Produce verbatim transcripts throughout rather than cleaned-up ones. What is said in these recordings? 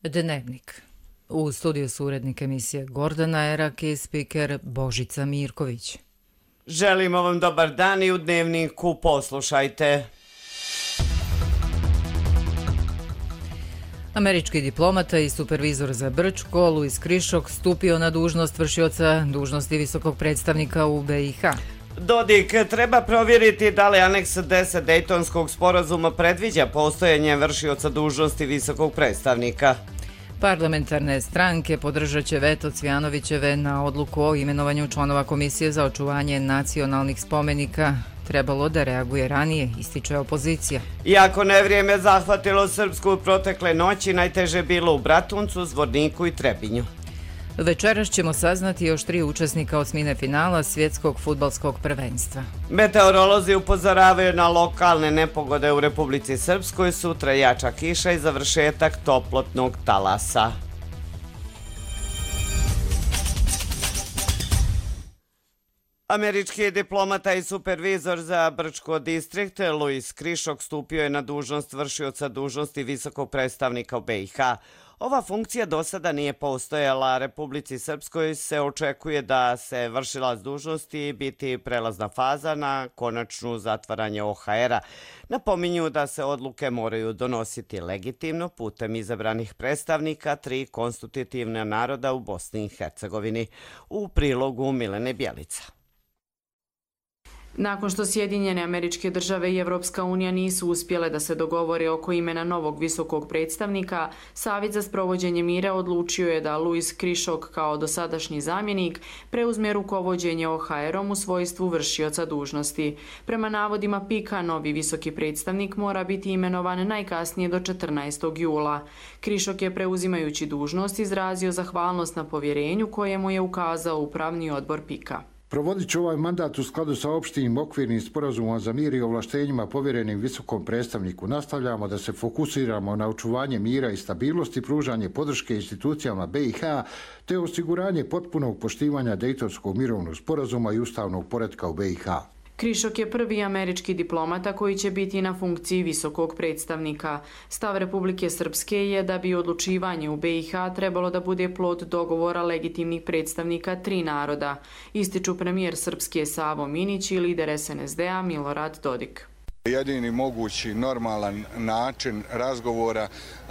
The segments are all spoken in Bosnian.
Dnevnik. U studiju su urednik emisije Gordana Erak i spiker Božica Mirković. Želimo vam dobar dan i u Dnevniku poslušajte. Američki diplomata i supervizor za Brčko, Luis Krišok, stupio na dužnost vršioca dužnosti visokog predstavnika u B i H. Dodik treba provjeriti da li aneks deset Dejtonskog sporazuma predviđa postojanje vršioca dužnosti visokog predstavnika. Parlamentarne stranke podržat će veto Cvjanovićeve na odluku o imenovanju članova Komisije za očuvanje nacionalnih spomenika. Trebalo da reaguje ranije, ističe opozicija. Iako nevrijeme zahvatilo Srpsku u protekle noći, najteže bilo u Bratuncu, Zvorniku i Trebinju. Večeras ćemo saznati još tri učesnika osmine finala svjetskog fudbalskog prvenstva. Meteorolozi upozoravaju na lokalne nepogode u Republici Srpskoj, sutra jača kiša i završetak toplotnog talasa. Američki diplomata i supervizor za Brčko distrikt Luis Krišok stupio je na dužnost vršioca dužnosti visokog predstavnika u B i H. Ova funkcija do sada nije postojala. Republici Srpskoj se očekuje da se vršilac dužnosti biti prelazna faza na konačnu zatvaranje O H R-a. Napominju da se odluke moraju donositi legitimno putem izabranih predstavnika tri konstitutivna naroda u Bosni i Hercegovini. U prilogu Milene Bjelica. Nakon što Sjedinjene Američke Države i Evropska unija nisu uspjele da se dogovore oko imena novog visokog predstavnika, Savjet za sprovođenje mira odlučio je da Luis Krišok kao dosadašnji zamjenik preuzme rukovođenje O H R-om u svojstvu vršioca dužnosti. Prema navodima Pika, novi visoki predstavnik mora biti imenovan najkasnije do četrnaestog jula. Krišok je preuzimajući dužnost izrazio zahvalnost na povjerenju koje mu je ukazao upravni odbor Pika. Provodit će ovaj mandat u skladu sa opštim okvirnim sporazumom za mir i ovlaštenjima povjerenim visokom predstavniku. Nastavljamo da se fokusiramo na očuvanje mira i stabilnosti, pružanje podrške institucijama B i H, te osiguranje potpunog poštivanja Dejtonskog mirovnog sporazuma i ustavnog poretka u B i H. Krišok je prvi američki diplomata koji će biti na funkciji visokog predstavnika. Stav Republike Srpske je da bi odlučivanje u B i H trebalo da bude plod dogovora legitimnih predstavnika tri naroda, ističu premijer Srpske Savo Minić i lider S N S D-a Milorad Dodik. Jedini mogući normalan način razgovora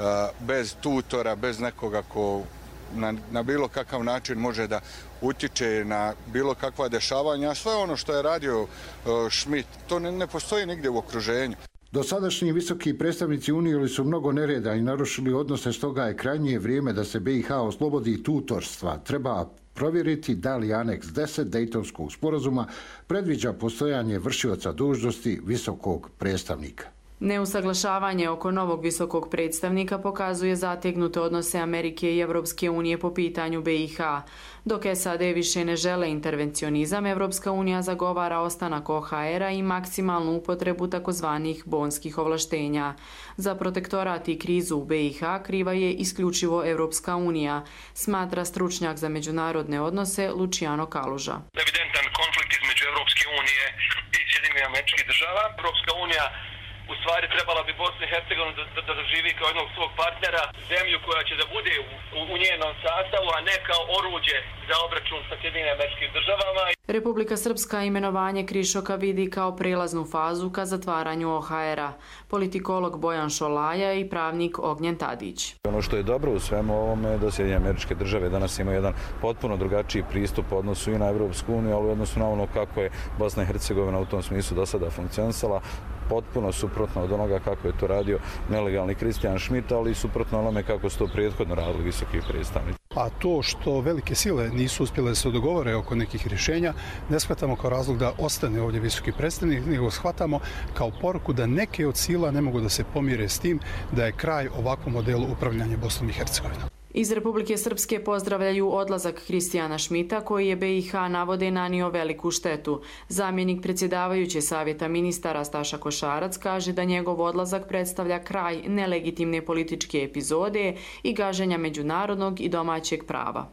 bez tutora, bez nekoga ko Na, na bilo kakav način može da utječe na bilo kakva dešavanja, a sve ono što je radio uh, Schmidt, to ne, ne postoji nigdje u okruženju. Dosadašnji visoki predstavnici unijeli su mnogo nereda i narušili odnose, stoga je krajnje vrijeme da se B i H oslobodi tutorstva. Treba provjeriti da li aneks deset Dejtonskog sporazuma predviđa postojanje vršioca dužnosti visokog predstavnika. Neusaglašavanje oko novog visokog predstavnika pokazuje zategnute odnose Amerike i Evropske unije po pitanju B i H. Dok S A D više ne žele intervencionizam, Evropska unija zagovara ostanak O H R-a i maksimalnu upotrebu takozvanih bonskih ovlaštenja. Za protektorat i krizu u B i H kriva je isključivo Evropska unija, smatra stručnjak za međunarodne odnose Luciano Kaluža. Evidentan konflikt između Evropske unije i Sjedinjenih Američkih Država. Evropska unija u stvari trebala bi Bosnu i Hercegovinu da, da, da doživi kao jednog svog partnera, zemlju koja će da bude u, u, u njenom sastavu, a ne kao oruđe za obračun sa Sjedinjenim Američkim Državama. Republika Srpska imenovanje Krišoka vidi kao prelaznu fazu ka zatvaranju O H R-a. Politikolog Bojan Šolaja i pravnik Ognjen Tadić. Ono što je dobro u svemu ovome je da Sjedinjene Američke Države danas imaju jedan potpuno drugačiji pristup u odnosu i na Evropsku uniju, ali u odnosu na ono kako je Bosna i Hercegovina u tom smislu do sada funkcionisala, potpuno suprotno od onoga kako je to radio nelegalni Christian Schmidt, ali i suprotno onome kako su to prethodno radili visoki predstavnici. A to što velike sile nisu uspjele da se dogovore oko nekih rješenja, ne shvatamo kao razlog da ostane ovdje visoki predstavnik, nego shvatamo kao poruku da neke od sila ne mogu da se pomire s tim da je kraj ovakvom modelu upravljanja Bosnom i Hercegovinom. Iz Republike Srpske pozdravljaju odlazak Kristijana Šmita, koji je B i H navode nanio veliku štetu. Zamjenik predsjedavajuće savjeta ministara Staša Košarac kaže da njegov odlazak predstavlja kraj nelegitimne političke epizode i gaženja međunarodnog i domaćeg prava.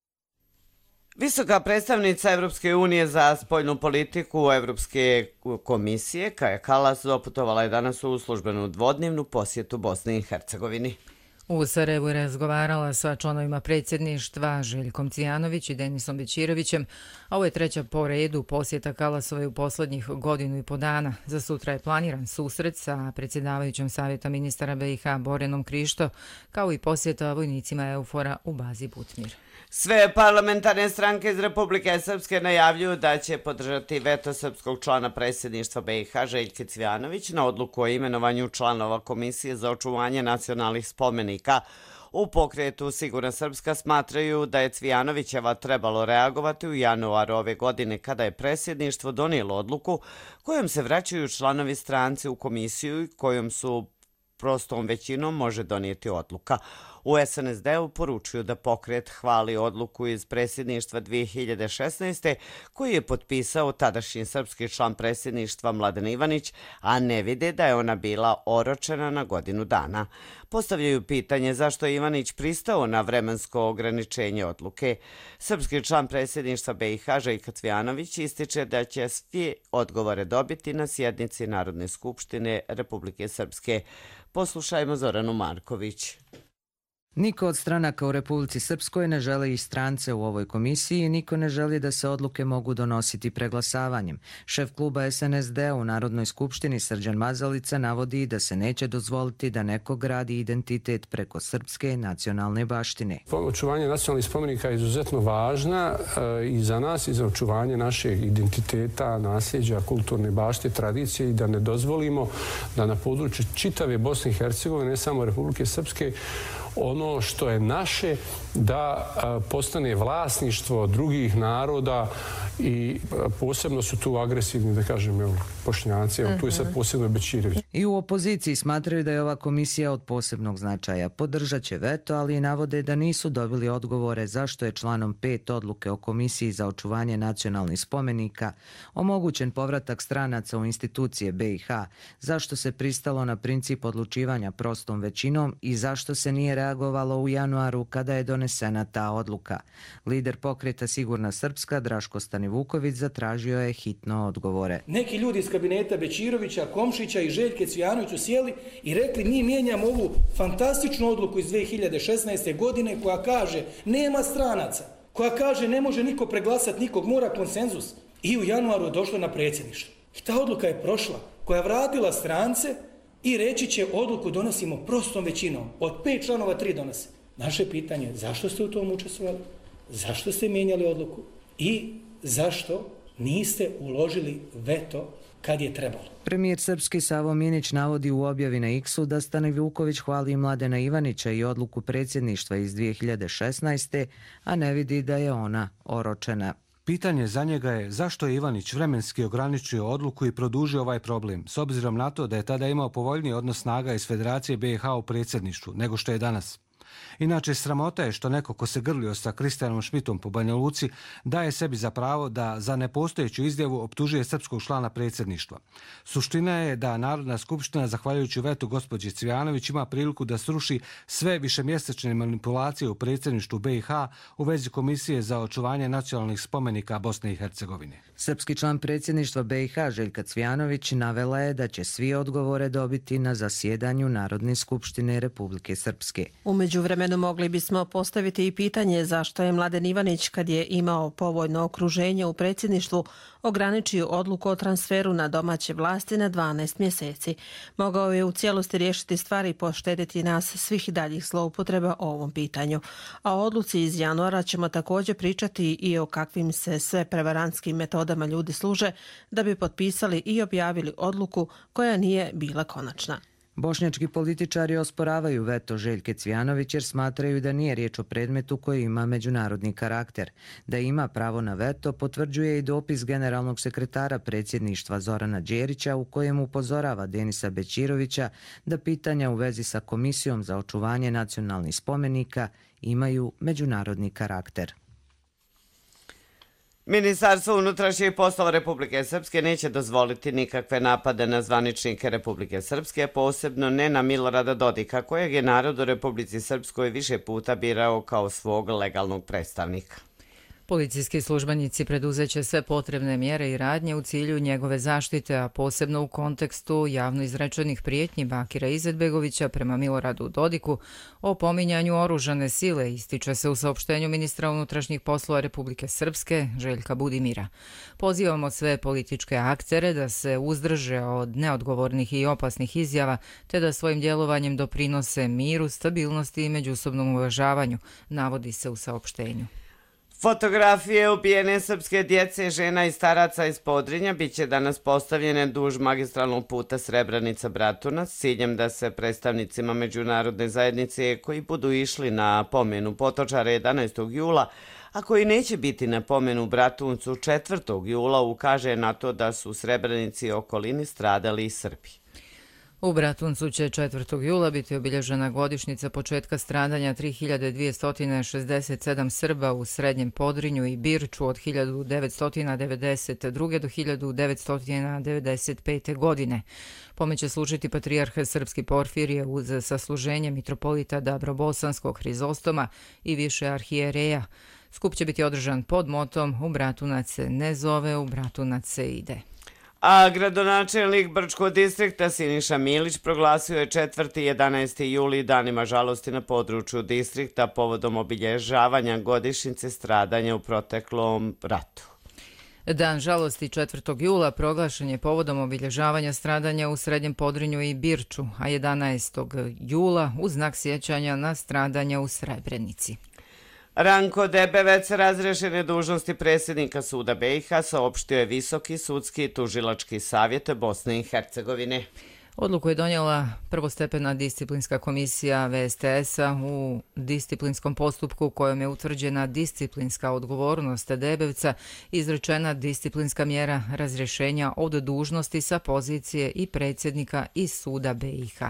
Visoka predstavnica Evropske unije za spoljnu politiku Evropske komisije Kaja Kallas doputovala je danas u službenu dvodnevnu posjetu Bosni i Hercegovini. U Sarajevu je razgovarala sa članovima predsjedništva Željkom Cvijanović i Denisom Bećirovićem, a ovo je treća po redu posjeta Kalasove u posljednjih godinu i po dana. Za sutra je planiran susret sa predsjedavajućom Savjeta ministara B i H Borenom Krišto, kao i posjeta vojnicima EUFOR-a u bazi Butmir. Sve parlamentarne stranke iz Republike Srpske najavljuju da će podržati veto srpskog člana predsjedništva B i H Željke Cvijanović na odluku o imenovanju članova Komisije za očuvanje nacionalnih spomenika. U pokretu Sigurna Srpska smatraju da je Cvijanovićeva trebalo reagovati u januaru ove godine kada je predsjedništvo donijelo odluku kojom se vraćaju članovi stranci u komisiju i kojom su prostom većinom može donijeti odluka. U S N S D-u poručuju da pokret hvali odluku iz predsjedništva dvije hiljade šesnaeste. koji je potpisao tadašnji srpski član predsjedništva Mladen Ivanić, a ne vide da je ona bila oročena na godinu dana. Postavljaju pitanje zašto je Ivanić pristao na vremensko ograničenje odluke. Srpski član predsjedništva B i H Željko Cvijanović ističe da će sve odgovore dobiti na sjednici Narodne skupštine Republike Srpske. Poslušajmo Zoranu Marković. Niko od stranaka u Republici Srpskoj ne želi i strance u ovoj komisiji i niko ne želi da se odluke mogu donositi preglasavanjem. Šef kluba S N S D u Narodnoj skupštini Srđan Mazalica navodi da se neće dozvoliti da neko gradi identitet preko srpske nacionalne baštine. Očuvanje nacionalnih spomenika je izuzetno važna i za nas i za očuvanje našeg identiteta, nasljeđa, kulturne baštine, tradicije i da ne dozvolimo da na području čitave Bosne i Hercegovine, ne samo Republike Srpske, ono što je naše da postane vlasništvo drugih naroda i posebno su tu agresivni, da kažem, evo, Bošnjaci, evo, tu je sad posebno Bećirović. I u opoziciji smatraju da je ova komisija od posebnog značaja. Podržat će veto, ali i navode da nisu dobili odgovore zašto je članom pet odluke o Komisiji za očuvanje nacionalnih spomenika omogućen povratak stranaca u institucije B i H, zašto se pristalo na princip odlučivanja prostom većinom i zašto se nije reagovalo u januaru kada je donesena ta odluka. Lider pokreta Sigurna Srpska, Draško Stanivuković, zatražio je hitno odgovore. Neki ljudi iz kabineta Bećirovića, Komšića i Željke Cvijanoviću sjeli i rekli mi mijenjamo ovu fantastičnu odluku iz dvije hiljade šesnaeste. godine koja kaže nema stranaca, koja kaže ne može niko preglasati nikog, mora konsenzus. I u januaru je došlo na predsjedništvo. I ta odluka je prošla, koja je vratila strance i reći će odluku donosimo prostom većinom. Od pet članova tri donose. Naše pitanje je zašto ste u tom učestvovali, zašto ste mijenjali odluku i zašto niste uložili veto kad je trebalo. Premijer srpski Savo Minić navodi u objavi na X-u da Stanivuković hvali Mladena Ivanića i odluku predsjedništva iz dvije hiljade šesnaeste. a ne vidi da je ona oročena. Pitanje za njega je zašto je Ivanić vremenski ograničio odluku i produžio ovaj problem, s obzirom na to da je tada imao povoljniji odnos snaga iz Federacije B i H u predsjedništvu nego što je danas. Inače, sramota je što neko ko se grlio sa Kristijanom Šmitom po Banja Luci daje sebi za pravo da za nepostojeću izjavu optužuje srpskog člana predsjedništva. Suština je da Narodna skupština, zahvaljujući vetu gospođe Cvijanović, ima priliku da sruši sve višemjesečne manipulacije u predsjedništvu B i H u vezi Komisije za očuvanje nacionalnih spomenika Bosne i Hercegovine. Srpski član predsjedništva B i H Željka Cvijanović navela je da će svi odgovore dobiti na zasjedanju Narodne skupštine Republike Srpske. Umeđu vremenu mogli bismo postaviti i pitanje zašto je Mladen Ivanić, kad je imao povoljno okruženje u predsjedništvu, ograničio odluku o transferu na domaće vlasti na dvanaest mjeseci. Mogao je u cijelosti riješiti stvari i poštediti nas svih daljih zloupotreba o ovom pitanju. A o odluci iz januara ćemo također pričati i o kakvim se sve prevarantskim metodama ljudi služe da bi potpisali i objavili odluku koja nije bila konačna. Bošnjački političari osporavaju veto Željke Cvijanović jer smatraju da nije riječ o predmetu koji ima međunarodni karakter. Da ima pravo na veto potvrđuje i dopis generalnog sekretara predsjedništva Zorana Đerića u kojem upozorava Denisa Bećirovića da pitanja u vezi sa Komisijom za očuvanje nacionalnih spomenika imaju međunarodni karakter. Ministarstvo unutrašnjih poslova Republike Srpske neće dozvoliti nikakve napade na zvaničnike Republike Srpske, posebno ne na Milorada Dodika, kojeg je narod u Republici Srpskoj više puta birao kao svog legalnog predstavnika. Policijski službenici preduzeće sve potrebne mjere i radnje u cilju njegove zaštite, a posebno u kontekstu javno izrečenih prijetnji Bakira Izetbegovića prema Miloradu Dodiku o pominjanju oružane sile, ističe se u saopštenju ministra unutrašnjih poslova Republike Srpske Željka Budimira. Pozivamo sve političke aktere da se uzdrže od neodgovornih i opasnih izjava, te da svojim djelovanjem doprinose miru, stabilnosti i međusobnom uvažavanju, navodi se u saopštenju. Fotografije ubijene srpske djece, žena i staraca iz Podrinja biće danas postavljene duž magistralnog puta Srebrenica-Bratunac s ciljem da se predstavnicima međunarodne zajednice koji budu išli na pomenu Potočara jedanaestog jula, a koji neće biti na pomenu u Bratuncu četvrtog jula, ukaže na to da su u Srebrenici i okolini stradali i Srbi. U Bratuncu će četvrtog jula biti obilježena godišnjica početka stradanja tri hiljade dvjesto šezdeset sedam Srba u Srednjem Podrinju i Birču od hiljadu devetsto devedeset druge. do hiljadu devetsto devedeset pete. godine. Pome će služiti patrijarh Srpski Porfirije uz sasluženje mitropolita Dabrobosanskog Hrizostoma i više arhijereja. Skup će biti održan pod motom "U Bratunac se ne zove, u Bratunac se ide". A gradonačelnik Brčkog distrikta Siniša Milić proglasio je četvrti i jedanaesti juli danima žalosti na području distrikta povodom obilježavanja godišnjice stradanja u proteklom ratu. Dan žalosti četvrtog jula proglašen je povodom obilježavanja stradanja u Srednjem Podrinju i Birču, a jedanaestog jula u znak sjećanja na stradanja u Srebrenici. Ranko Debevec, razrešene dužnosti predsjednika suda be i ha, saopštio je Visoki sudski i tužilački savjet Bosne i Hercegovine. Odluku je donijela prvostepena disciplinska komisija ve es te es-a u disciplinskom postupku kojom je utvrđena disciplinska odgovornost Debevca, izrečena disciplinska mjera razrješenja od dužnosti sa pozicije i predsjednika iz suda be i ha.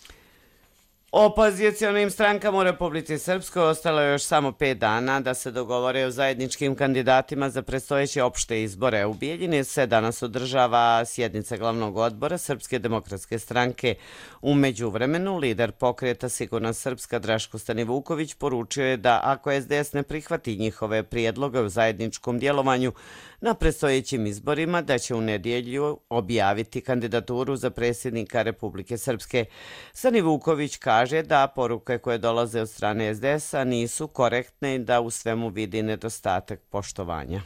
Opozicionim strankama u Republici Srpskoj ostalo je još samo pet dana da se dogovore o zajedničkim kandidatima za predstojeće opšte izbore. U Bijeljini se danas održava sjednica glavnog odbora Srpske demokratske stranke. U međuvremenu, lider pokreta Sigurna Srpska Draško Stanivuković poručio je da ako es de es ne prihvati njihove prijedloge u zajedničkom djelovanju na predstojećim izborima, da će u nedjelju objaviti kandidaturu za predsjednika Republike Srpske. Stanivuković kaže da poruke koje dolaze od strane es de es-a nisu korektne i da u svemu vidi nedostatak poštovanja.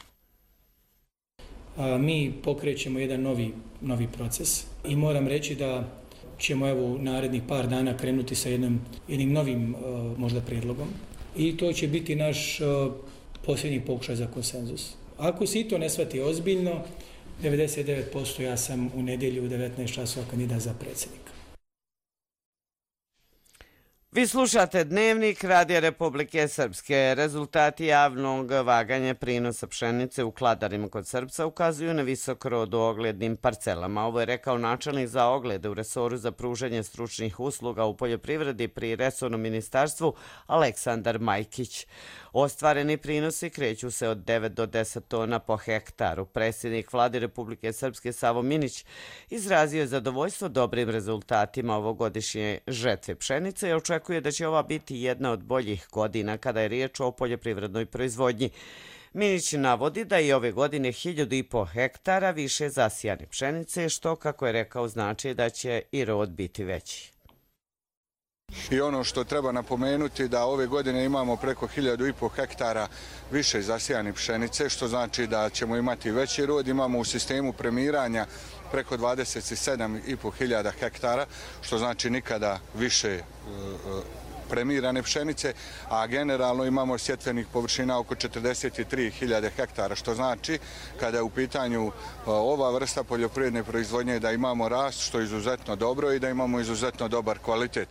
A, mi pokrećemo jedan novi, novi proces i moram reći da ćemo evo u narednih par dana krenuti sa jednim, jednim novim uh, možda prijedlogom i to će biti naš uh, posljednji pokušaj za konsenzus. Ako se i to ne shvati ozbiljno, devedeset devet posto ja sam u nedjelju u devetnaest časova kandidat za predsjednika. Vi slušate Dnevnik Radija Republike Srpske. Rezultati javnog vaganja prinosa pšenice u Kladarima kod Srpca ukazuju na visok rod u oglednim parcelama. Ovo je rekao načelnik za oglede u resoru za pružanje stručnih usluga u poljoprivredi pri resornom ministarstvu Aleksandar Majkić. Ostvareni prinosi kreću se od devet do deset tona po hektaru. Predsjednik Vlade Republike Srpske Savo Minić izrazio je zadovoljstvo dobrim rezultatima ovogodišnje žetve pšenice i očekuje da će ova biti jedna od boljih godina kada je riječ o poljoprivrednoj proizvodnji. Minić navodi da i ove godine hiljadu i po hektara više zasijane pšenice, što, kako je rekao, znači da će i rod biti veći. I ono što treba napomenuti da ove godine imamo preko hiljadu i po hektara više zasijane pšenice, što znači da ćemo imati veći rod. Imamo u sistemu premiranja preko dvadeset sedam i po hiljada hektara, što znači nikada više premirane pšenice, a generalno imamo sjetvenih površina oko četrdeset tri hiljade hektara, što znači kada je u pitanju ova vrsta poljoprivredne proizvodnje da imamo rast, što je izuzetno dobro i da imamo izuzetno dobar kvalitet.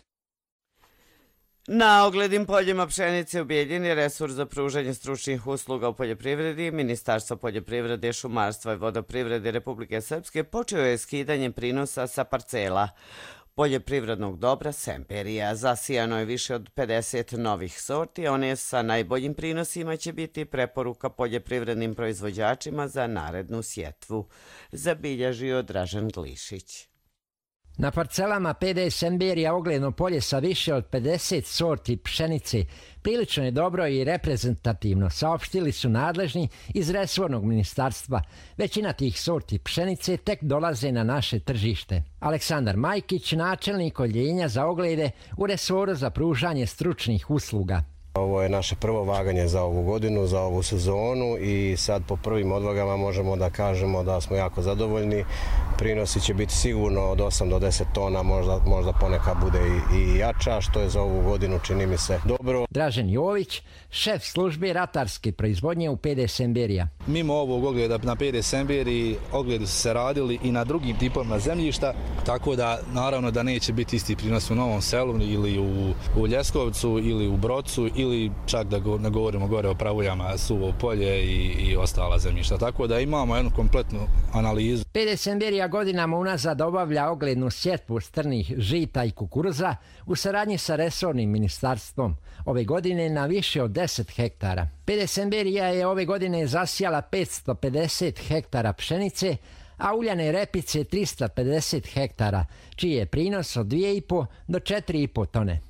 Na oglednim poljima pšenice u Bijeljini resurs za pružanje stručnih usluga u poljoprivredi, Ministarstvo poljoprivrede, šumarstva i vodoprivrede Republike Srpske počeo je skidanje prinosa sa parcela poljoprivrednog dobra Semperija. Zasijano je više od pedeset novih sorti, one sa najboljim prinosima će biti preporuka poljoprivrednim proizvođačima za narednu sjetvu, zabilježio Dražen Glišić. Na parcelama P D Semberija ogledno polje sa više od pedeset sorti pšenice prilično je dobro i reprezentativno, saopštili su nadležni iz resornog ministarstva. Većina tih sorti pšenice tek dolaze na naše tržište. Aleksandar Majkić, načelnik odjeljenja za oglede u resoru za pružanje stručnih usluga. Ovo je naše prvo vaganje za ovu godinu, za ovu sezonu i sad po prvim odvagama možemo da kažemo da smo jako zadovoljni. Prinosi će biti sigurno od osam do deset tona, možda, možda ponekad bude i, i jača, što je za ovu godinu čini mi se dobro. Dražen Jović, šef službe ratarske proizvodnje u P D Semberija. Mimo ovog ogleda na P D Semberiji, ogledi su se radili i na drugim tipovima zemljišta, tako da naravno da neće biti isti prinos u Novom Selu ili u, u Ljeskovcu ili u Brocu ili čak da go, ne govorimo gore o Pravuljama, Suvo polje i, i ostala zemljišta. Tako da imamo jednu kompletnu analizu. P D Semberija godinama unazad obavlja oglednu sjetvu strnih žita i kukuruza u saradnji sa resornim ministarstvom. Ove godine na više od deset hektara. P D Semberija je ove godine zasijala petsto pedeset hektara pšenice, a uljane repice trista pedeset hektara, čiji je prinos od dvije i po do četiri i po tone.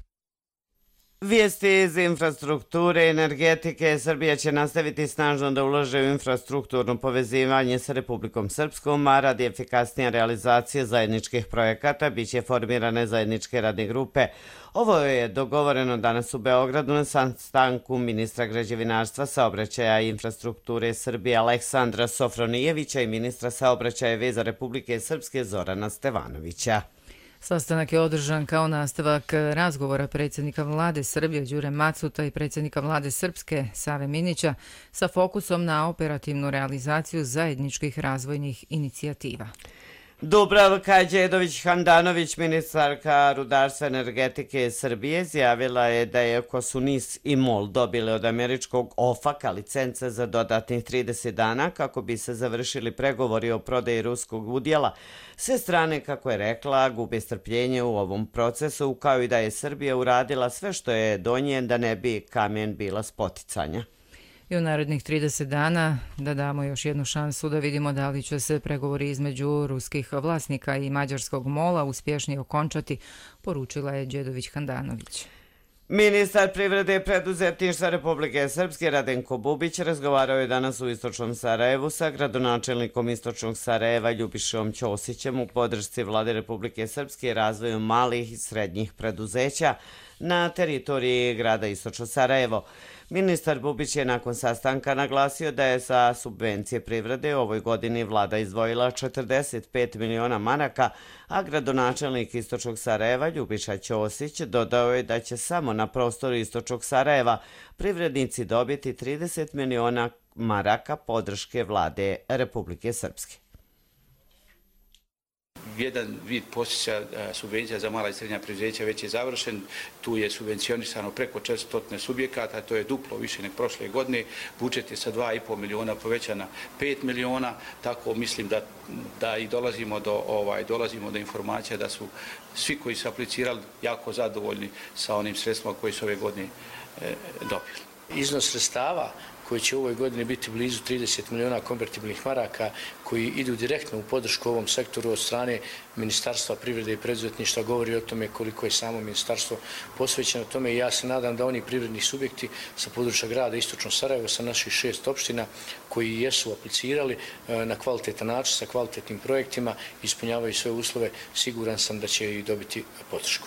Vijesti iz infrastrukture i energetike. Srbija će nastaviti snažno da ulaže u infrastrukturno povezivanje sa Republikom Srpskom, a radi efikasnije realizacije zajedničkih projekata biće će formirane zajedničke radne grupe. Ovo je dogovoreno danas u Beogradu na sastanku ministra građevinarstva, saobraćaja i infrastrukture Srbije Aleksandra Sofronijevića i ministra saobraćaja i veza Republike Srpske Zorana Stevanovića. Sastanak je održan kao nastavak razgovora predsjednika vlade Srbije Đure Macuta i predsjednika vlade Srpske Save Minića sa fokusom na operativnu realizaciju zajedničkih razvojnih inicijativa. Dubravka Đedović-Handanović, ministarka rudarstva i energetike Srbije, izjavila je da je ako su N I S i MOL dobili od američkog O F A C-a licence za dodatnih trideset dana kako bi se završili pregovori o prodaji ruskog udjela, sve strane, kako je rekla, gube strpljenje u ovom procesu, kao i da je Srbija uradila sve što je do nje da ne bi kamen bila spoticanja. I u narednih trideset dana da damo još jednu šansu da vidimo da li će se pregovori između ruskih vlasnika i mađarskog MOL-a uspješnije okončati, poručila je Đedović-Handanović. Ministar privrede i preduzetništva Republike Srpske Radenko Bubić razgovarao je danas u Istočnom Sarajevu sa gradonačelnikom Istočnog Sarajeva Ljubišom Ćosićem u podršci vlade Republike Srpske i razvoju malih i srednjih preduzeća na teritoriji grada Istočno Sarajevo. Ministar Bubić je nakon sastanka naglasio da je za subvencije privrede u ovoj godini vlada izdvojila četrdeset pet miliona maraka, a gradonačelnik Istočnog Sarajeva Ljubiša Ćosić dodao je da će samo na prostoru Istočnog Sarajeva privrednici dobiti trideset miliona maraka podrške vlade Republike Srpske. Jedan vid posticaja subvencija za mala i srednja preduzeća već je završen. Tu je subvencionisano preko četiristo subjekata, to je duplo više nek prošle godine. Budžet je sa dva i po miliona povećan na pet miliona, tako mislim da, da i dolazimo do, ovaj, dolazimo do informacija da su svi koji su aplicirali jako zadovoljni sa onim sredstvima koji su ove godine e, dobili. Iznos sredstava koji će u ovoj godini biti blizu trideset miliona konvertibilnih maraka koji idu direktno u podršku ovom sektoru od strane Ministarstva privrede i preduzetništva govori o tome koliko je samo ministarstvo posvećeno tome i ja se nadam da oni privredni subjekti sa područja grada Istočno Sarajevo sa naših šest opština koji jesu aplicirali na kvalitetan način sa kvalitetnim projektima ispunjavaju sve uslove, siguran sam da će i dobiti podršku.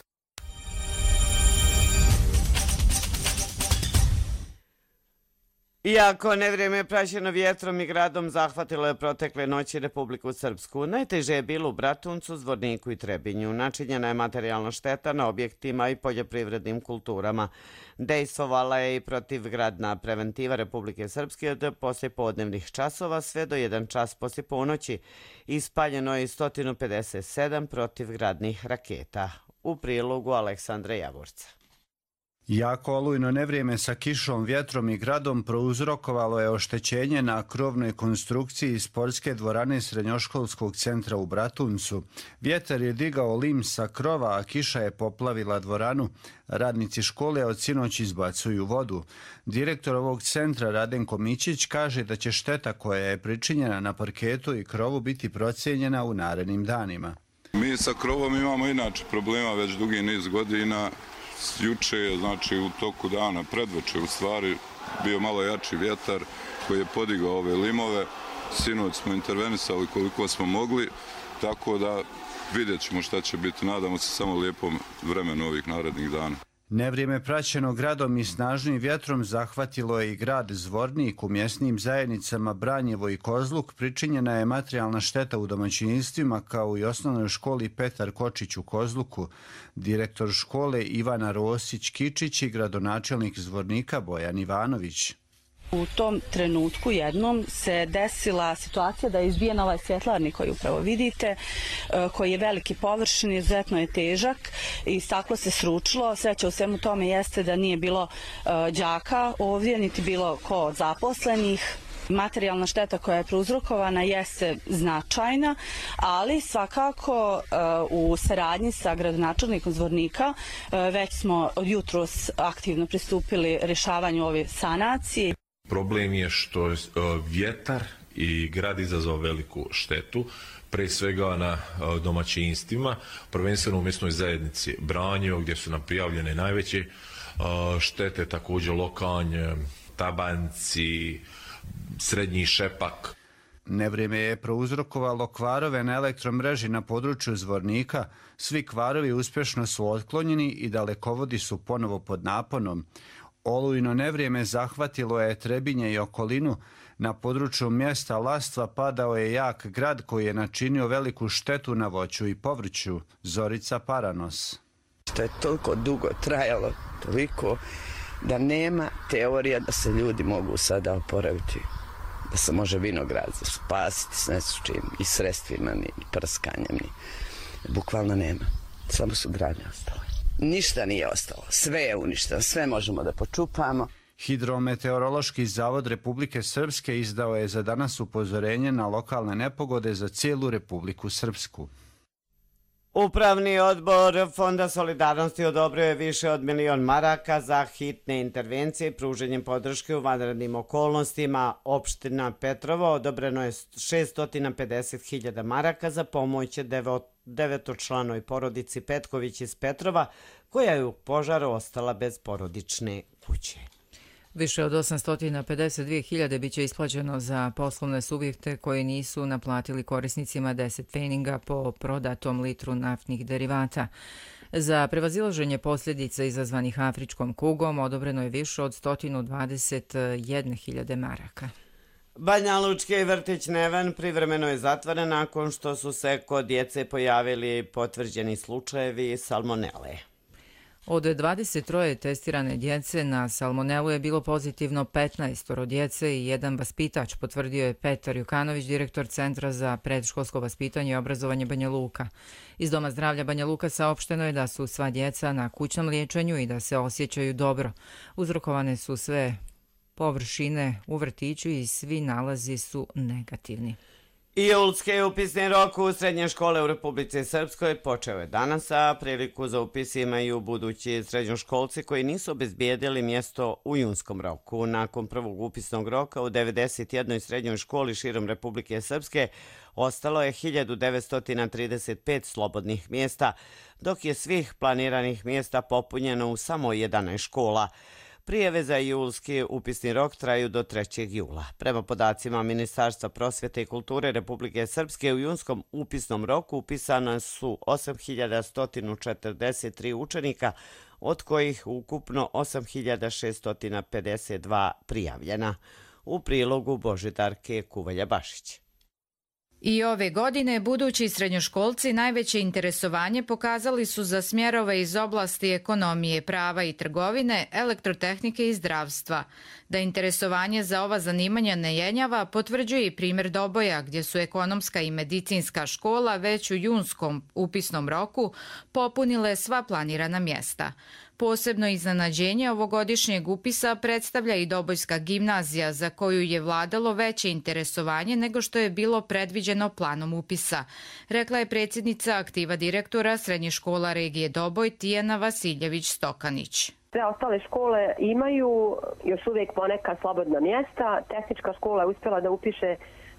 Iako nevrijeme praćeno vjetrom i gradom zahvatilo je protekle noći Republiku Srpsku, najteže je bilo u Bratuncu, Zvorniku i Trebinju. Načinjena je materijalna šteta na objektima i poljoprivrednim kulturama. Dejstvovala je i protivgradna preventiva Republike Srpske od poslijepodnevnih časova sve do jedan čas poslije ponoći. Ispaljeno je sto pedeset sedam protivgradnih raketa. U prilogu Aleksandra Javorca. Jako olujno nevrijeme sa kišom, vjetrom i gradom prouzrokovalo je oštećenje na krovnoj konstrukciji sportske dvorane srednjoškolskog centra u Bratuncu. Vjetar je digao lim sa krova, a kiša je poplavila dvoranu. Radnici škole od sinoć izbacuju vodu. Direktor ovog centra Radenko Mićić kaže da će šteta koja je pričinjena na parketu i krovu biti procijenjena u narednim danima. Mi sa krovom imamo inače problema već dugi niz godina. Juče je, znači u toku dana, predveče u stvari, bio malo jači vjetar koji je podigao ove limove. Sinoć smo intervenisali koliko smo mogli, tako da vidjet ćemo šta će biti. Nadamo se samo lijepom vremenu ovih narednih dana. Nevrijeme praćeno gradom i snažnim vjetrom zahvatilo je i grad Zvornik. U mjesnim zajednicama Branjevo i Kozluk pričinjena je materijalna šteta u domaćinstvima kao i osnovnoj školi Petar Kočić u Kozluku. Direktor škole Ivana Rosić-Kičić i gradonačelnik Zvornika Bojan Ivanović. U tom trenutku jednom se desila situacija da je izbijen ovaj svjetlarnik koji upravo vidite, koji je veliki površin, izuzetno je težak i staklo se sručilo. Sreća u svemu tome jeste da nije bilo đaka ovdje, niti bilo ko od zaposlenih. Materijalna šteta koja je prouzrokovana jeste značajna, ali svakako u saradnji sa gradonačelnikom Zvornika već smo od jutros aktivno pristupili rješavanju ove sanacije. Problem je što vjetar i grad izazvao veliku štetu, pre svega na domaćinstvima, prvenstveno u mjesnoj zajednici Branjevo gdje su nam prijavljene najveće štete, također Lokanj, Tabanci, Srednji Šepak. Nevrijeme je prouzrokovalo kvarove na elektromreži na području Zvornika. Svi kvarovi uspješno su otklonjeni i dalekovodi su ponovo pod naponom. Olujno nevrijeme zahvatilo je Trebinje i okolinu. Na području mjesta Lastva padao je jak grad koji je načinio veliku štetu na voću i povrću. Zorica Paranos. Što je toliko dugo trajalo, toliko da nema teorija da se ljudi mogu sada oporaviti, da se može vinograd spasiti s nesučim i sredstvima, ni prskanjem, ni. Bukvalno nema. Samo su gradnje ostale. Ništa nije ostalo. Sve je uništeno. Sve možemo da počupamo. Hidrometeorološki zavod Republike Srpske izdao je za danas upozorenje na lokalne nepogode za cijelu Republiku Srpsku. Upravni odbor Fonda solidarnosti odobrio je više od milion maraka za hitne intervencije i pruženjem podrške u vanrednim okolnostima. Opština Petrovo odobreno je šesto pedeset hiljada maraka za pomoć devetočlanoj porodici Petković iz Petrova, koja je u požaru ostala bez porodične kuće. Više od osamsto pedeset dvije hiljade biće isplaćeno za poslovne subjekte koji nisu naplatili korisnicima deset pfeninga po prodatom litru naftnih derivata. Za prevazilaženje posljedica izazvanih afričkom kugom odobreno je više od sto dvadeset jedne hiljade maraka. Banja Lučki vrtić Neven privremeno je zatvoren nakon što su se kod djece pojavili potvrđeni slučajevi salmonele. Od dvadeset troje testirane djece na salmonelu je bilo pozitivno petnaest djece i jedan vaspitač, potvrdio je Petar Jukanović, direktor Centra za predškolsko vaspitanje i obrazovanje Banja Luka. Iz Doma zdravlja Banja Luka saopšteno je da su sva djeca na kućnom liječenju i da se osjećaju dobro. Uzrokovane su sve površine u vrtiću i svi nalazi su negativni. Julski upisni rok u srednje škole u Republici Srpskoj počeo je danas, a priliku za upis imaju budući srednjoškolci koji nisu obezbijedili mjesto u junskom roku. Nakon prvog upisnog roka u devedeset jednoj srednjoj školi širom Republike Srpske ostalo je hiljadu devetsto trideset pet slobodnih mjesta, dok je svih planiranih mjesta popunjeno u samo jedanaest škola. Prijave za julski upisni rok traju do trećeg jula. Prema podacima Ministarstva prosvjete i kulture Republike Srpske u junskom upisnom roku upisana su osam hiljada sto četrdeset tri učenika, od kojih ukupno osam hiljada šesto pedeset dva prijavljena. U prilogu Božidarke Kuvalja-Bašić. I ove godine budući srednjoškolci najveće interesovanje pokazali su za smjerove iz oblasti ekonomije, prava i trgovine, elektrotehnike i zdravstva. Da interesovanje za ova zanimanja ne jenjava potvrđuje i primjer Doboja, gdje su ekonomska i medicinska škola već u junskom upisnom roku popunile sva planirana mjesta. Posebno iznenađenje ovogodišnjeg upisa predstavlja i Dobojska gimnazija, za koju je vladalo veće interesovanje nego što je bilo predviđeno planom upisa, rekla je predsjednica aktiva direktora Srednje škola regije Doboj Tijana Vasiljević-Stokanić. Sve ostale škole imaju još uvijek poneka slobodna mjesta. Tehnička škola je uspjela da upiše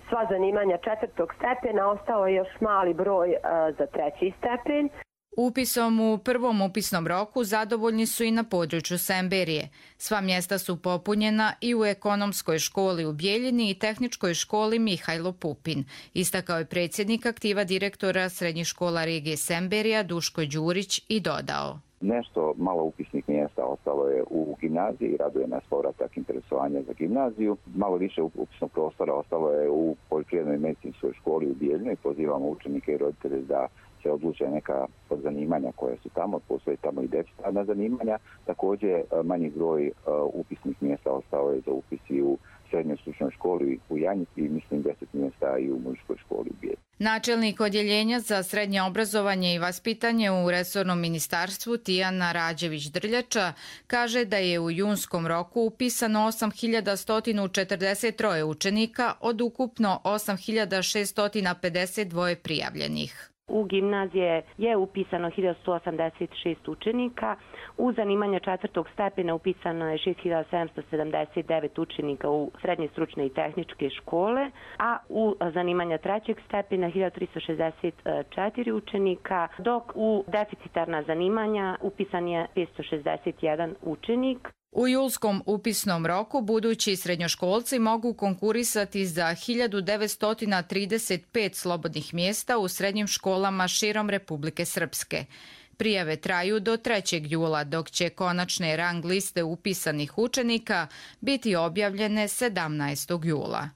sva zanimanja četvrtog stepena, ostao je još mali broj za treći stepen. Upisom u prvom upisnom roku zadovoljni su i na području Semberije. Sva mjesta su popunjena i u ekonomskoj školi u Bijeljini i tehničkoj školi Mihajlo Pupin. Istakao je predsjednik aktiva direktora srednjih škola regije Semberija Duško Đurić i dodao. Nešto malo upisnih mjesta ostalo je u gimnaziji, raduje nas povratak interesovanja za gimnaziju. Malo više upisnog prostora ostalo je u poljoprivrednoj medicinskoj školi u Bijeljini. Pozivamo učenike i roditelje da se odluče neka od zanimanja koje su tamo, postoje tamo i deficitarna zanimanja. Također manji broj upisnih mjesta ostao je za upis i u srednjoj stručnoj školi u Janjici i mislim deset mjesta i u muzičkoj školi u Bijeljini. Načelnik odjeljenja za srednje obrazovanje i vaspitanje u resornom ministarstvu Tijana Rađević-Drljača kaže da je u junskom roku upisano osam hiljada sto četrdeset tri učenika od ukupno osam hiljada šesto pedeset dva prijavljenih. U gimnazije je upisano hiljadu sto osamdeset šest učenika, u zanimanja četvrtog stepena upisano je šest hiljada sedamsto sedamdeset devet učenika u srednje stručne i tehničke škole, a u zanimanja trećeg stepena hiljadu tristo šezdeset četiri učenika, dok u deficitarna zanimanja upisan je petsto šezdeset jedan učenik. U julskom upisnom roku budući srednjoškolci mogu konkurisati za hiljadu devetsto trideset pet slobodnih mjesta u srednjim školama širom Republike Srpske. Prijave traju do trećeg jula, dok će konačne rang liste upisanih učenika biti objavljene sedamnaestog jula.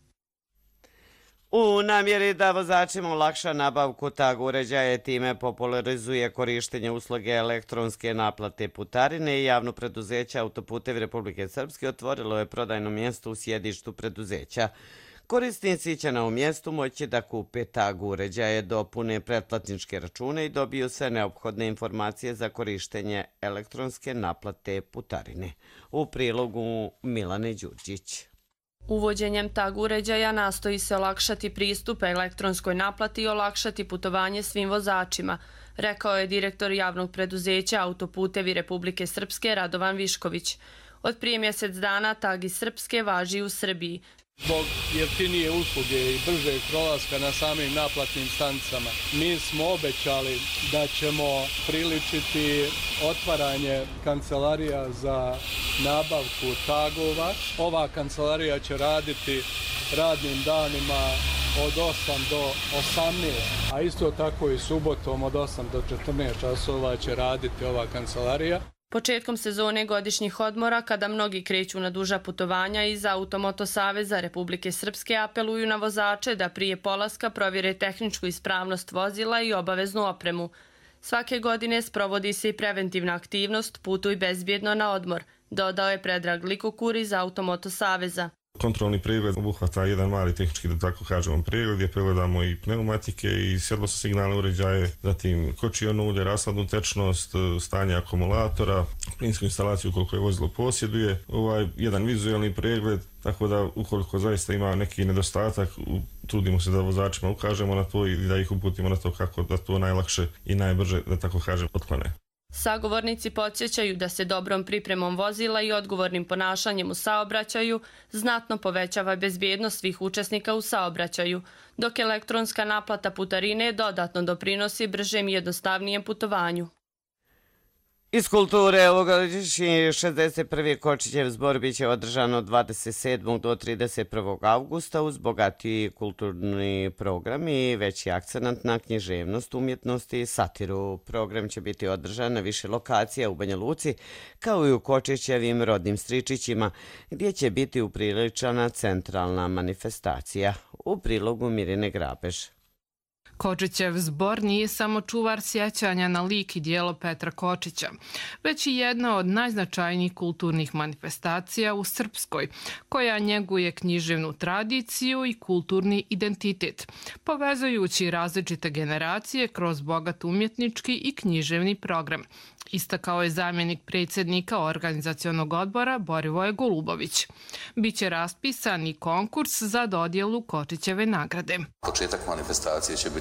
U namjeri da vozačima olakša nabavku tag uređaja time popularizuje korištenje usluge elektronske naplate putarine i javno preduzeće Autoputevi Republike Srpske otvorilo je prodajno mjesto u sjedištu preduzeća. Korisnici će na ovom mjestu moći da kupe tag uređaje, dopune pretplatničke račune i dobiju sve neophodne informacije za korištenje elektronske naplate putarine. U prilogu Milane Đurđić. Uvođenjem tag uređaja nastoji se olakšati pristup elektronskoj naplati i olakšati putovanje svim vozačima, rekao je direktor javnog preduzeća Autoputevi Republike Srpske Radovan Višković. Od prije mjesec dana tag iz Srpske važi u Srbiji. Zbog jeftinije usluge i bržeg prolaska na samim naplatnim stanicama, mi smo obećali da ćemo priličiti otvaranje kancelarija za nabavku tagova. Ova kancelarija će raditi radnim danima od osam do osamnaest, a isto tako i subotom od osam do četrnaest časova će raditi ova kancelarija. Početkom sezone godišnjih odmora, kada mnogi kreću na duža putovanja, iz Automoto Saveza Republike Srpske apeluju na vozače da prije polaska provjere tehničku ispravnost vozila i obaveznu opremu. Svake godine sprovodi se i preventivna aktivnost Putuj bezbjedno na odmor, dodao je Predrag Likokur iz Automoto Saveza. Kontrolni pregled obuhvata jedan mali tehnički, da tako kažemo, pregled gdje pregledamo i pneumatike i svjetlosno signalne uređaje, zatim kočionu ulje, rashladnu tečnost, stanje akumulatora, plinsku instalaciju koliko je vozilo posjeduje, ovaj jedan vizualni pregled, tako da ukoliko zaista ima neki nedostatak, trudimo se da vozačima ukažemo na to i da ih uputimo na to kako da to najlakše i najbrže, da tako kažem, otklone. Sagovornici podsjećaju da se dobrom pripremom vozila i odgovornim ponašanjem u saobraćaju znatno povećava bezbjednost svih učesnika u saobraćaju, dok elektronska naplata putarine dodatno doprinosi bržem i jednostavnijem putovanju. Iz kulture ovogodišnji šezdeset prvi Kočićev zbor biće održan od dvadeset sedmog do trideset prvog avgusta uz bogatiji kulturni program i veći akcenat na književnost, umjetnost i satiru. Program će biti održan na više lokacija u Banja Luci, kao i u Kočićevim rodnim Stričićima, gdje će biti upriličana centralna manifestacija. U prilogu Mirine Grabež. Kočićev zbor nije samo čuvar sjećanja na lik i dijelo Petra Kočića, već i jedna od najznačajnijih kulturnih manifestacija u Srpskoj, koja njeguje književnu tradiciju i kulturni identitet, povezujući različite generacije kroz bogat umjetnički i književni program. Istakao je zamjenik predsjednika organizacionog odbora Borivoje Golubović. Biće raspisan i konkurs za dodjelu Kočićeve nagrade. Početak manifestacije će biti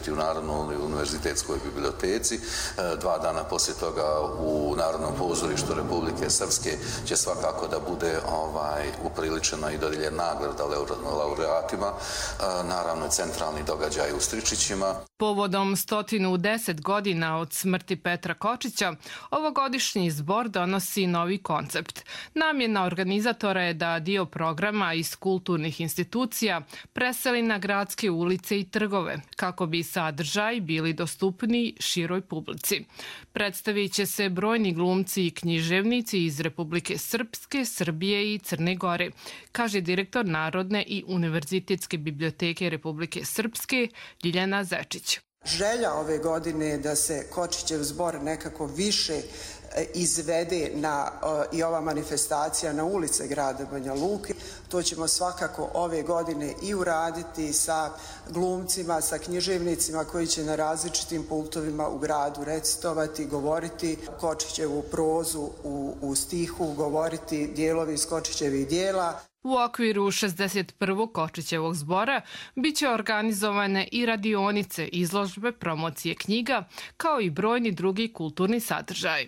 biti u Narodnoj univerzitetskoj biblioteci. Dva dana poslije toga u Narodnom pozorištu Republike Srpske će svakako da bude ovaj, upriličena i dodijeljena nagrada laureatima. Naravno, centralni događaj u Stričićima. Povodom stotinu deset godina od smrti Petra Kočića, ovogodišnji zbor donosi novi koncept. Namjena organizatora je da dio programa iz kulturnih institucija preseli na gradske ulice i trgove, kako bi sadržaji bili dostupni široj publici. Predstavit će se brojni glumci i književnici iz Republike Srpske, Srbije i Crne Gore, kaže direktor Narodne i univerzitetske biblioteke Republike Srpske Ljiljana Zečić. Želja ove godine je da se Kočićev zbor nekako više izvede na, i ova manifestacija na ulice grada Banja Luke. To ćemo svakako ove godine i uraditi sa glumcima, sa književnicima koji će na različitim pultovima u gradu recitovati, govoriti Kočićevu prozu u, u stihu, govoriti dijelovi iz Kočićevih dijela. U okviru šezdeset prvog Kočićevog zbora biće organizovane i radionice, izložbe, promocije knjiga, kao i brojni drugi kulturni sadržaj.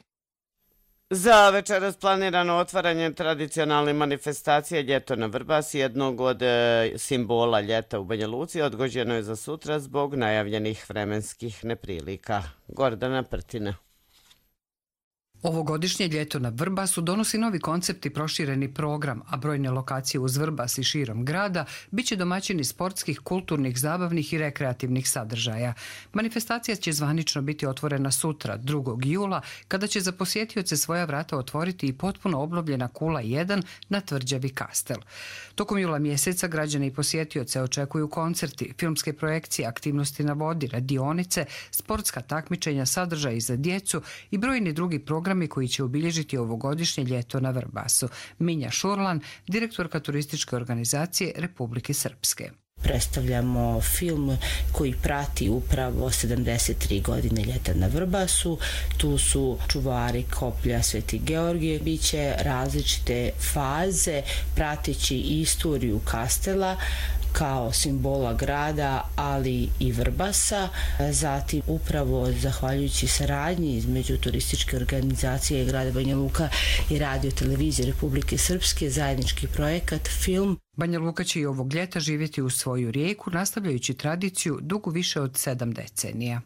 Za večeras planirano otvaranje tradicionalne manifestacije Ljeto na Vrbas, jednog od simbola ljeta u Banja Luci, odgođeno je za sutra zbog najavljenih vremenskih neprilika. Gordana Prtina. Ovogodišnje Ljeto na Vrbasu donosi novi koncept i prošireni program, a brojne lokacije uz Vrbas i širom grada biće domaćini sportskih, kulturnih, zabavnih i rekreativnih sadržaja. Manifestacija će zvanično biti otvorena sutra, drugog jula, kada će za posjetioce svoja vrata otvoriti i potpuno obnovljena Kula jedan na tvrđavi Kastel. Tokom jula mjeseca građani i posjetioce očekuju koncerti, filmske projekcije, aktivnosti na vodi, radionice, sportska takmičenja, sadržaji za djecu i brojni drugi programi koji će obilježiti ovogodišnje Ljeto na Vrbasu. Minja Šurlan, direktorka turističke organizacije Republike Srpske. Predstavljamo film koji prati upravo sedamdeset tri godine Ljeta na Vrbasu. Tu su čuvari koplja Sveti Georgije. Biće različite faze prateći istoriju Kastela kao simbola grada, ali i Vrbasa. Zatim, upravo zahvaljujući saradnji između turističke organizacije grada Banja Luka i Radio televizije Republike Srpske, zajednički projekat, film. Banja Luka će i ovog ljeta živjeti u svoju rijeku, nastavljajući tradiciju dugu više od sedam decenija.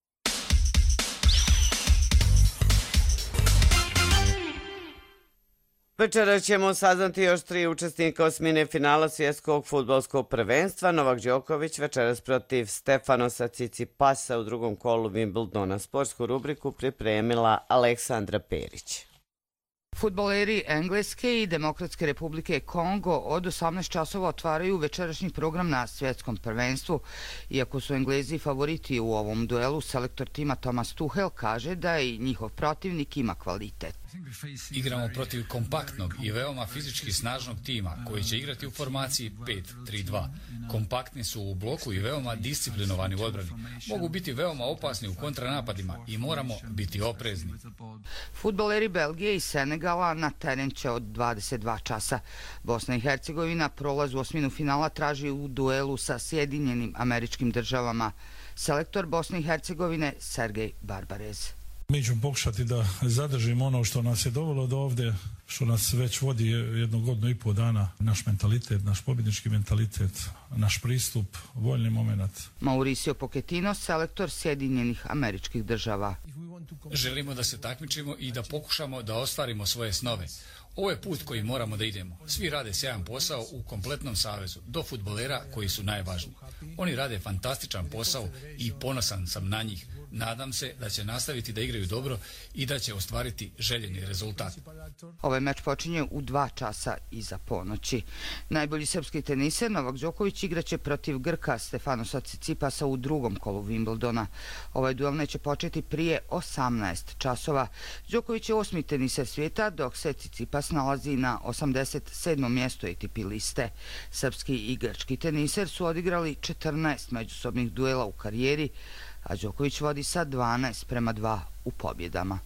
Večera ćemo saznati još tri učesnika osmine finala svjetskog fudbalskog prvenstva. Novak Đoković večeras protiv Stefanosa Cicipasa u drugom kolu Wimbledona. Sportsku rubriku pripremila Aleksandra Perić. Fudbaleri Engleske i Demokratske republike Kongo od osamnaest časova otvaraju večerašnji program na svjetskom prvenstvu. Iako su Englezi favoriti u ovom duelu, selektor tima Thomas Tuchel kaže da i njihov protivnik ima kvalitet. Igramo protiv kompaktnog i veoma fizički snažnog tima koji će igrati u formaciji pet tri dva. Kompaktni su u bloku i veoma disciplinovani u odbrani. Mogu biti veoma opasni u kontranapadima i moramo biti oprezni. Fudbaleri Belgije i Senegala na teren će od dvadeset dva časa. Bosna i Hercegovina prolaz u osminu finala traži u duelu sa Sjedinjenim Američkim Državama. Selektor Bosne i Hercegovine Sergej Barbarez. Mi ćemo pokušati da zadržimo ono što nas je dovelo do ovdje, što nas već vodi jednu godinu i pol dana, naš mentalitet, naš pobjednički mentalitet, naš pristup, voljni moment. Mauricio Pochettino, selektor Sjedinjenih Američkih Država. Želimo da se takmičimo i da pokušamo da ostvarimo svoje snove. Ovo je put koji moramo da idemo. Svi rade sjajan posao u kompletnom savezu, do fudbalera koji su najvažniji. Oni rade fantastičan posao i ponosan sam na njih. Nadam se da će nastaviti da igraju dobro i da će ostvariti željeni rezultat. Ovaj meč počinje u dva časa iza ponoći. Najbolji srpski teniser Novak Đoković igraće protiv Grka Stefanosa Cicipasa u drugom kolu Wimbledona. Ovaj duel neće početi prije osamnaest časova. Đoković je osmi teniser svijeta, dok se Cicipas nalazi na osamdeset sedmom mjestu A T P liste. Srpski i grčki teniser su odigrali četrnaest međusobnih duela u karijeri, a Đoković vodi sa dvanaest prema dva u pobjedama.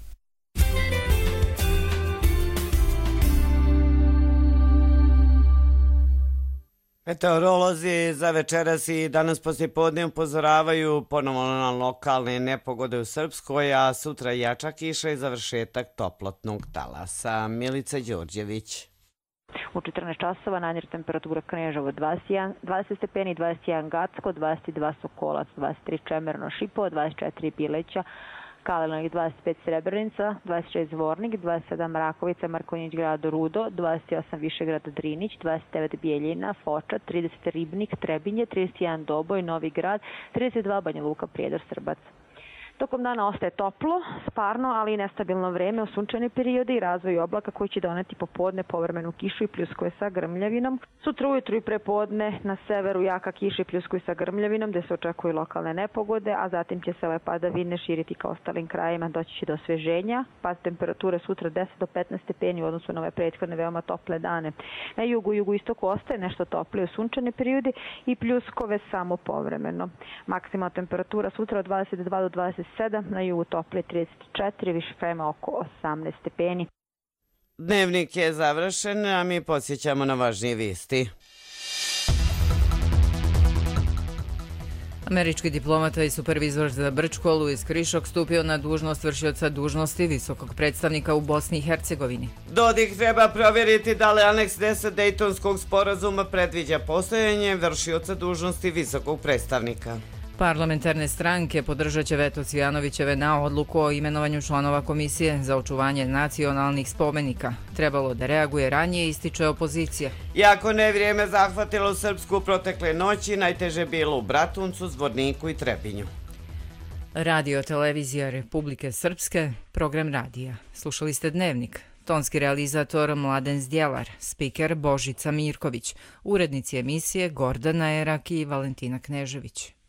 Meteorolozi za večeras i danas poslijepodne upozoravaju ponovo na lokalne nepogode u Srpskoj, a sutra jača kiša i završetak toplotnog talasa. Milica Đorđević. U četrnaest časova najniža temperatura Kneževo dvadeset jedan, dvadeset stepeni, dvadeset jedan Gacko, dvadeset dva Sokolac, dvadeset tri Čemerno Šipovo, dvadeset četiri Bileća, Kalenovih, dvadeset pet Srebrenica, dvadeset šest Zvornik, dvadeset sedam Rakovica, Markonjić grado Rudo, dvadeset osam Višegrad Drinić, dvadeset devet Bijeljina, Foča, trideset Ribnik, Trebinje, trideset jedan Doboj, Novi Grad, trideset dva Banja Luka, Prijedor, Srbac. Tokom dana ostaje toplo, sparno, ali i nestabilno vreme u sunčane periode i razvoj oblaka koji će doneti popodne povremenu kišu i pljuskove sa grmljavinom. Sutra ujutru i prepodne na severu jaka kiša i pljuskovi sa grmljavinom gde se očekuju lokalne nepogode, a zatim će se ove padavine širiti ka ostalim krajima, doći će do osveženja. Pad temperature sutra deset do petnaest stepeni u odnosu na ove prethodne veoma tople dane. Na jugu i jugoistoku ostaje nešto toplije u sunčane periode i pljuskove samo povremeno. Maksimalna temperatura sutra od dvadeset dva do dvadeset sedam, na jugu toplije trideset četiri, više krajima oko osamnaest stepeni. Dnevnik je završen, a mi podsjećamo na važnije vijesti. Američki diplomata i supervizor za Brčko Louis Krišok stupio na dužnost vršioca dužnosti visokog predstavnika u Bosni i Hercegovini. Dodik treba provjeriti da li aneks deset Dejtonskog sporazuma predviđa postojanje vršioca dužnosti visokog predstavnika. Parlamentarne stranke podržat će veto Cvijanovićeve na odluku o imenovanju članova Komisije za očuvanje nacionalnih spomenika. Trebalo da reaguje ranije, ističe opozicija. Iako ne vrijeme zahvatilo Srpsku protekle noći, najteže bilo u Bratuncu, Zvorniku i Trebinju. Radio televizija Republike Srpske, program radija. Slušali ste Dnevnik. Tonski realizator Mladen Zdjelar, spiker Božica Mirković, urednici emisije Gordana Erak i Valentina Knežević.